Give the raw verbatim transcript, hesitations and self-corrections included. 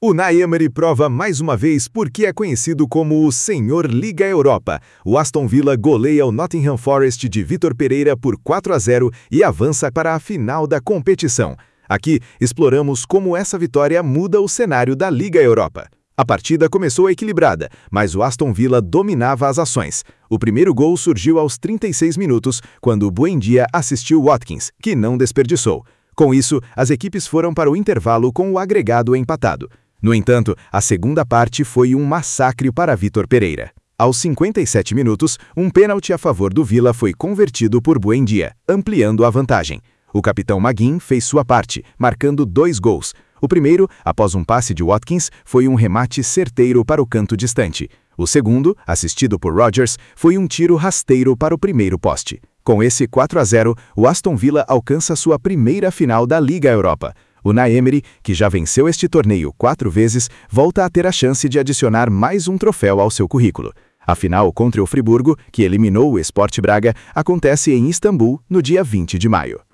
Unai Emery prova mais uma vez por que é conhecido como o Senhor Liga Europa. O Aston Villa goleia o Nottingham Forest de Vitor Pereira por quatro a zero e avança para a final da competição. Aqui exploramos como essa vitória muda o cenário da Liga Europa. A partida começou equilibrada, mas o Aston Villa dominava as ações. O primeiro gol surgiu aos trinta e seis minutos, quando o Buendia assistiu Watkins, que não desperdiçou. Com isso, as equipes foram para o intervalo com o agregado empatado. No entanto, a segunda parte foi um massacre para Vitor Pereira. Aos cinquenta e sete minutos, um pênalti a favor do Villa foi convertido por Buendia, ampliando a vantagem. O capitão Maguin fez sua parte, marcando dois gols. O primeiro, após um passe de Watkins, foi um remate certeiro para o canto distante. O segundo, assistido por Rodgers, foi um tiro rasteiro para o primeiro poste. Com esse quatro a zero, o Aston Villa alcança sua primeira final da Liga Europa. Unai Emery, que já venceu este torneio quatro vezes, volta a ter a chance de adicionar mais um troféu ao seu currículo. A final contra o Friburgo, que eliminou o Sport Braga, acontece em Istambul no dia vinte de maio.